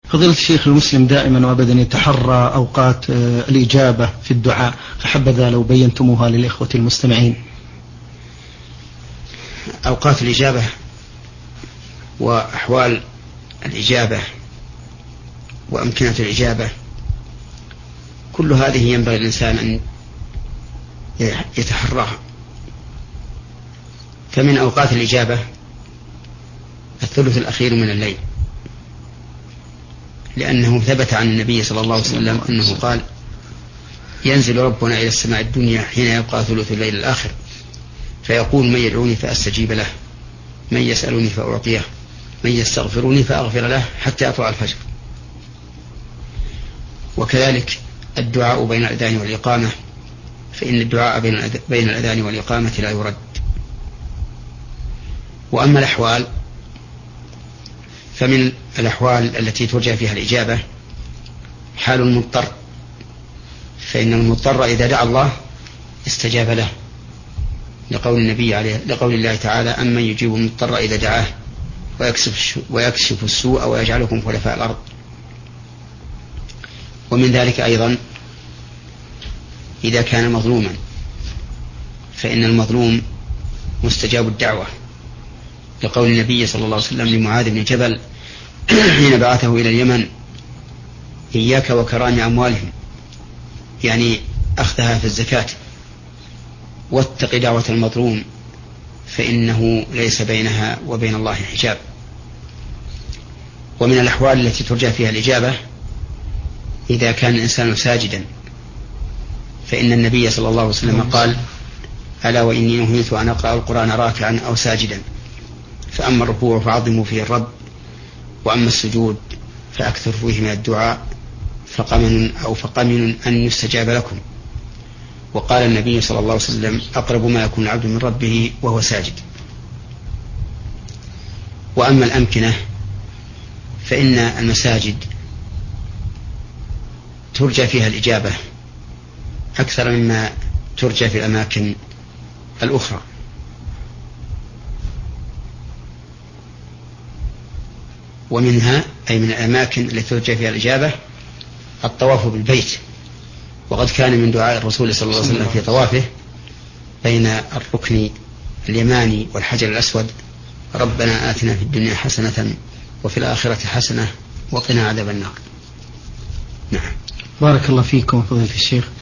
فضيلة الشيخ، المسلم دائما وابدا يتحرى أوقات الإجابة في الدعاء، فحبذا لو بينتموها للإخوة المستمعين. أوقات الإجابة وأحوال الإجابة وأمكنة الإجابة كل هذه ينبغي الإنسان أن يتحراها. فمن أوقات الإجابة الثلث الأخير من الليل، لأنه ثبت عن النبي صلى الله عليه وسلم أنه قال: ينزل ربنا إلى السماء الدنيا حين يبقى ثلث الليل الآخر فيقول: من يدعوني فأستجيب له، من يسألني فأعطيه، من يستغفرني فأغفر له، حتى يطلع الفجر. وكذلك الدعاء بين الأذان والإقامة، فإن الدعاء بين الأذان والإقامة لا يرد. وأما الأحوال فمن الأحوال التي ترجى فيها الإجابة حال المضطر، فإن المضطر إذا دعا الله استجاب له، لقول الله تعالى: أمن يجيب المضطر إذا دعاه ويكشف السوء ويجعلكم خلفاء الأرض. ومن ذلك أيضا إذا كان مظلوما، فإن المظلوم مستجاب الدعوة، لقول النبي صلى الله عليه وسلم لمعاذ بن جبل حين بعثه إلى اليمن: إياك وكرام أموالهم، يعني أخذها في الزكاة، واتق دعوة المظلوم فإنه ليس بينها وبين الله حجاب. ومن الأحوال التي ترجى فيها الإجابة إذا كان الإنسان ساجدا، فإن النبي صلى الله عليه وسلم قال: ألا وإني نهيت أن أقرأ القرآن راكعا أو ساجدا، فأما الركوع فعظموا فيه الرب، وأما السجود فأكثر فيه من الدعاء، فقمن أن يستجاب لكم. وقال النبي صلى الله عليه وسلم: أقرب ما يكون العبد من ربه وهو ساجد. وأما الأمكنة فإن المساجد ترجى فيها الإجابة أكثر مما ترجى في الأماكن الأخرى. ومنها أي من الأماكن التي ترجى فيها الإجابة الطواف بالبيت. وقد كان من دعاء الرسول صلى الله عليه وسلم في طوافه بين الركن اليماني والحجر الأسود: ربنا آتنا في الدنيا حسنة وفي الآخرة حسنة وقنا عذاب النار. نعم. بارك الله فيكم فضيلة الشيخ.